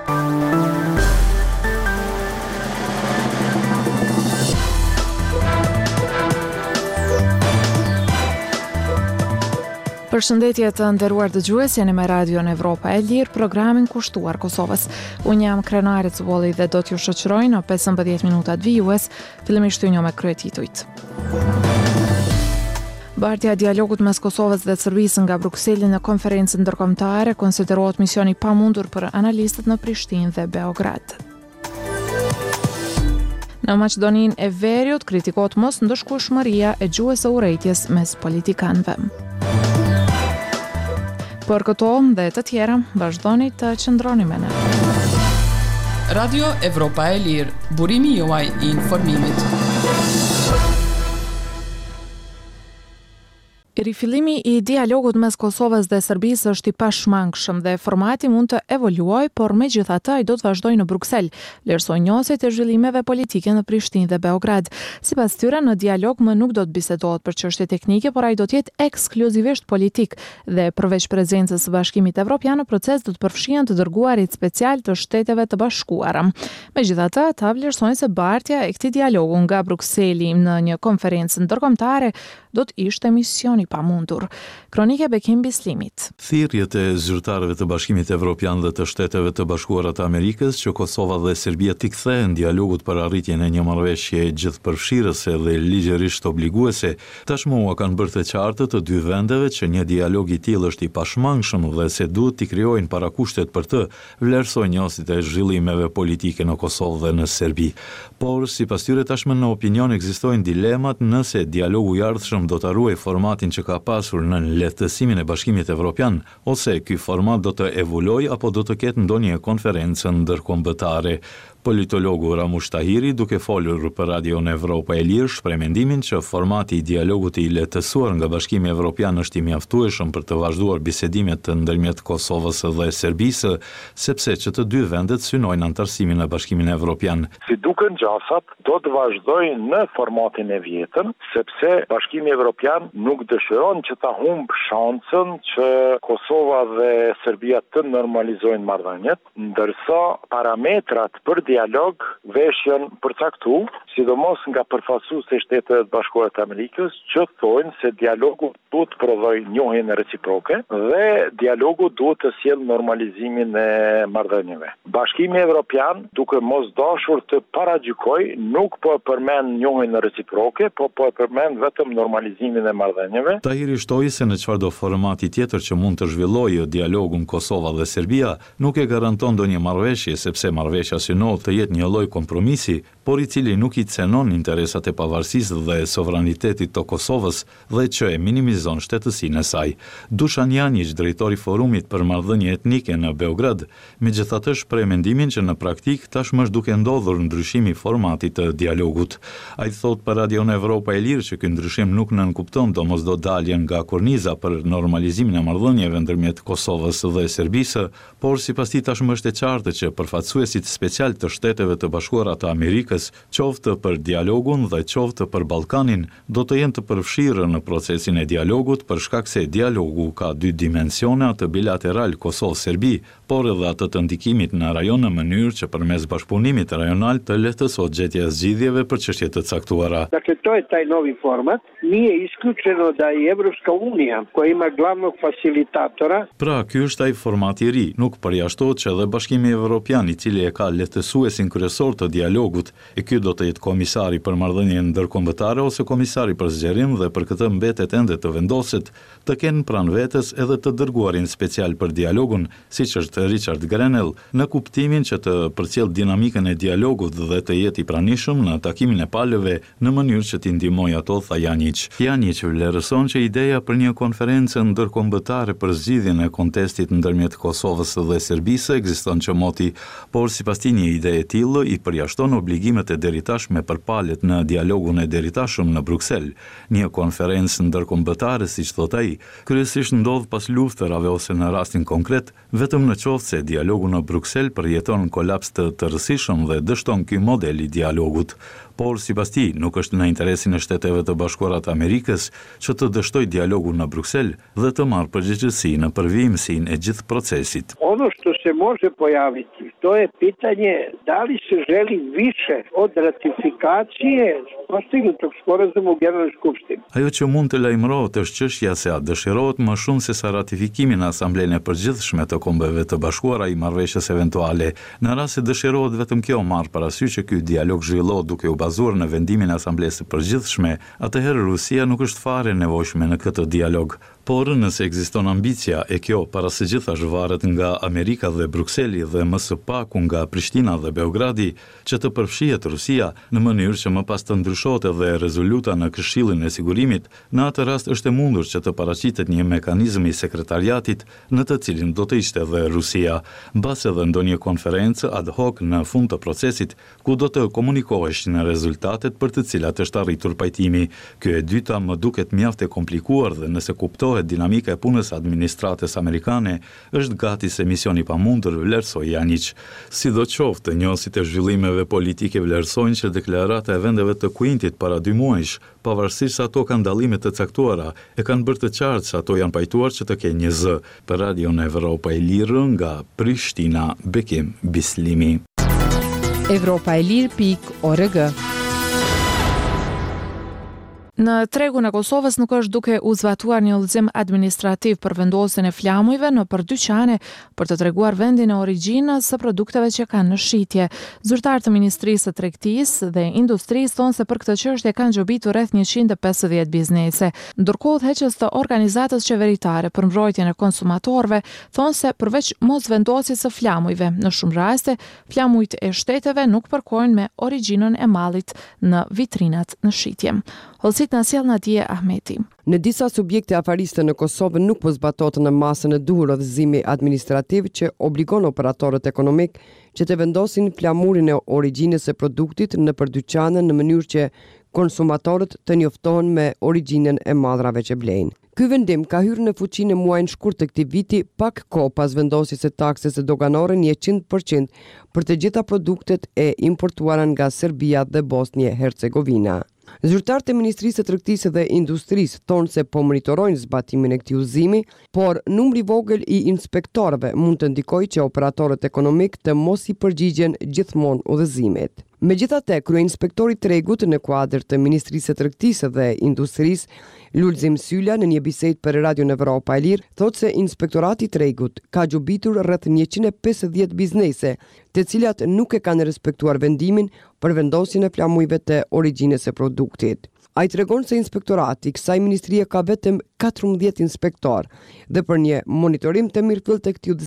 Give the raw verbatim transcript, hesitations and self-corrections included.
Përshëndetje të nderuar dëgjues, jeni me Radion Evropa e Lirë, programin kushtuar Kosovës. Unë jam Krenare Cuboli dhe do t'ju shoqëroj në pesëmbëdhjetë minutat vijues, fillimisht ju njoh me kryetitujt. Bartja e dialogut mes Kosovës dhe Serbisë nga Brukseli në konferencën ndërkombëtare konsiderohet misioni pamundur për analistët në Prishtinë dhe Beograd. Në Maqedoninë e Veriut kritikohet mos ndëshkueshmëria e gjuhës së urrejtjes mes politikanëve. Për këto dhe të tjera, vazhdoni të qëndroni me ne. Radio Evropa e Lirë, burimi juaj i informimit. Rifillimi i dialogut mes Kosovës dhe Serbisë është i pashmangshëm dhe formati mund të evoluojë, por megjithatë ai do të vazhdojë në Bruksel, vlerësoi njësit e zhvillimeve politike në Prishtinë dhe Beograd. Sipas tyre, në dialog më nuk do të bisedohet për çështje teknike, por ai do të jetë ekskluzivisht politik dhe përveç prezencës së Bashkimit Evropian në proces do të përfshihen të dërguarit special të Shteteve të Bashkuara. Megjithatë, ata vlerësojnë se bartja e këtij dialogu nga Brukseli në një konferencë ndërkombëtare do të ishte misioni pamundur. Kronika Bekim Bislimit. Thirrjet e zyrtarëve të Bashkimit Evropian dhe të Shteteve të Bashkuara të Amerikës që Kosova dhe Serbia t'i kthehen dialogut për arritjen e një marrëveshje gjithëpërfshirëse dhe ligjërisht obliguese, tashmë u kanë bërë të qartë të dy vendeve që një dialog i tillë është i pashmangshëm dhe se duhet t'i krijojnë parakushtet për të, vlerësojnë njësit e zhvillimeve politike në Kosovë dhe në Serbi. Por sipas tyre tashmë në opinion ekzistojnë dilemat nëse dialogu i ardhshëm do të ruajë formatin që ka pasur në lehtësimin e Bashkimit Evropian, ose ky format do të evolojë apo do të ketë ndonjë konferencë ndërkombëtare. Politologu Ramush Tahiri, duke folur për Radion Evropa e Lirë, shpreh mendimin që formati i dialogut i lehtësuar nga Bashkimi Evropian është i mjaftueshëm për të vazhduar bisedimet ndërmjet Kosovës dhe Serbisë, sepse që të dy vendet synojnë antarësimin në Bashkimin Evropian. Si duken gjasat, do të vazhdojnë në formatin e vjetën, sepse Bashkimi Evropian nuk dëshiron që ta humb shansën që Kosova dhe Serbia të normalizojnë marrëdhëniet, ndërsa parametrat për dialog veshjen përcaktu, sidomos nga përfaqësuesit e Shtetit Bashkuar të Amerikës, që thonë se dialogu duhet të prodhojë njohjen reciproke dhe dialogu duhet të sjellë normalizimin e marrëdhënieve. Bashkimi Evropian, duke mos dashur të paragjykojë, nuk po e përmend njohjen reciproke, po po e përmend vetëm normalizimin e marrëdhënieve. Tahiri shtoi se në çfarëdo formati tjetër që mund të zhvillojë dialogun Kosova dhe Serbia, nuk e garanton ndonjë marrëveshje, sepse marrëveshja synohet të jetë një lloj kompromisi, por i cili nuk i cenon interesat e pavarësisë dhe sovranitetit të Kosovës dhe që e minimizon shtetësinë e saj. Dušan Janjić, drejtori i Forumit për marrëdhënie etnike në Beograd, megjithatë shpreh mendimin që në praktik tashmë është duke ndodhur ndryshimi i formatit të dialogut. Ai thot për Radion Evropa e Lirë që ky ndryshim nuk nënkupton domosdoshmërinë nga korniza për normalizimin e marrëdhënieve ndërmjet Kosovës dhe Serbisë, por sipas tij tashmë është e qartë që përfaqësuesit special të Shteteve të Bashkuara të Amerikës, qoftë për dialogun dhe qoftë për Ballkanin, do të jenë të përfshirë në procesin e dialogut për shkak se dialogu ka dy dimensione, atë bilateral Kosovë-Serbi, por edhe atë të ndikimit në rajon në mënyrë që përmes bashkëpunimit rajonal të lehtësohet gjetja e zgjidhjeve për çështje të caktuara. Dakle, to je taj novi format. Nije isključeno da i Evropska unija, koja ima glavnog facilitatora. Pra, ky është ai format i ri, nuk përjashtohet që edhe Bashkimi Evropian, i cili e ka lehtësuesin kryesor të dialogut, e ky do të jetë komisari për marrëdhënien ndërkombëtare ose komisari për zgjerim dhe për këtë mbetet ende të vendoset të kenë pranë vetes edhe të dërguarin special për dialogun, siç është Richard Grenell, në kuptimin që të përcjell dinamikën e dialogut dhe të jetë i pranishëm në takimin e palëve në mënyrë që t'i ndihmojë ato, tha Janjić. Janjić vlerëson që ideja për një konferencë ndërkombëtare për zgjidhjen e kontestit ndërmjet Kosovës dhe Serbisë ekziston që moti, por sipas tij një ide e tillë i përjashton obligimet e deritashme për palët në dialogun e deritashëm në Bruksel. Një konferencë ndërkombëtare, siç thot ai, kryesisht ndodh pas luftërave ose në rastin konkret, vetëm në qoftë se dialogu në Bruksel përjeton kolaps të tërësishëm dhe dështon ky model i dialogut. por sipas tij nuk është në interesin e Shteteve të Bashkuara të Amerikës që të dështojë dialogun në Bruksel dhe të marrë përgjegjësi në përvijimsinë e gjithë procesit. Ono što se može pojaviti, to je pitanje da li se želi više od ratifikacije postignutog sporazuma u Generalnoj skupštini. Ajo që mund të lajmërohet është çështja se a dëshirohet më shumë se sa ratifikimi në Asamblenë e Përgjithshme të Kombeve të Bashkuara i marrëveshjes eventuale. Në rast se dëshirohet vetëm kjo marr parasysh që ky dialog zhvillohet duke u bazuar në vendimin e Asamblesë së Përgjithshme, atëherë Rusia nuk është fare nevojshme në këtë dialog. Por nëse ekziston ambicia e kjo para së gjithash varet nga Amerika dhe Brukseli dhe më së paku nga Prishtina dhe Beogradi që të përfshihet Rusia në mënyrë që më pas të ndryshohet edhe rezoluta në Këshillin e Sigurimit, në atë rast është e mundur që të paraqitet një mekanizëm i sekretariatit në të cilin do të ishte edhe Rusia, mbas edhe ndonjë konferencë ad hoc në fund të procesit ku do të komunikoheshin rezultatet për të cilat është arritur pajtimi. Ky e dyta më duket mjaft e komplikuar dhe nëse kuptohet dinamika e punës administratës amerikane, është gati se misioni pamundur vlerësoi Janić. Sidoqoftë, njohësit e zhvillimeve politike vlerësojnë që deklarata e vendeve të Kuintit para dy muajsh, pavarësisht se ato kanë dallime të caktuara, e kanë bërë të qartë se ato janë pajtuar që të kenë një zë. Për Radion Evropa e Lirë nga Prishtina, Bekim Bislimi. evropa e lirë pikë org. Në tregun e Kosovës nuk është duke u zbatuar një udhëzim administrativ për vendosjen e flamujve në për dyqane për të treguar vendin e origjinës së produkteve që kanë në shitje. Zyrtarët e Ministrisë së Tregtisë dhe Industrisë thonë se për këtë çështje kanë gjobitur rreth njëqind e pesëdhjetë biznese. Ndërkohë, udhëheqës të organizatës qeveritare për mbrojtjen e konsumatorëve thonë se përveç mosvendosjes së flamujve, në shumë raste, flamujt e shteteve nuk përkojnë me origjinën e mallit në vitrinat në shitje. Holësit në sjell Nadia Ahmeti. Në disa subjekte afariste në Kosovë nuk po zbatohet në masën e duhur udhëzimi administrativ që obligon operatorët ekonomik që të vendosin flamurin e origjinës së produktit në për dyqane në mënyrë që konsumatorët të njoftohen me origjinën e mallrave që blejnë. Ky vendim ka hyrë në fuqi në muajin shkurt të këtij viti, pak kohë pas vendosjes së taksës së doganore njëqind përqind për të gjitha produktet e importuara nga Serbia dhe Bosnje-Hercegovina. Zyrtarët e Ministrisë së Tregtisë dhe Industrisë thonë se po monitorojnë zbatimin e këtij udhëzimi, por numri i vogël i inspektorëve mund të ndikojë që operatorët ekonomik të mos i përgjigjen gjithmonë udhëzimit. Megjithatë, kryeinspektori i tregut në kuadër të Ministrisë së Tregtisë dhe Industrisë, Lulzim Sylla, në një bisedë për Radion Evropa e Lirë, thotë se Inspektorati i Tregut ka gjobitur rreth njëqind e pesëdhjetë biznese, të cilat nuk e kanë respektuar vendimin për vendosjen e flamujve të origjinës së produktit. Ai tregon se inspektorati i kësaj ministrie ka vetëm katërmbëdhjetë inspektor dhe për një monitorim të mirëfillt të këtij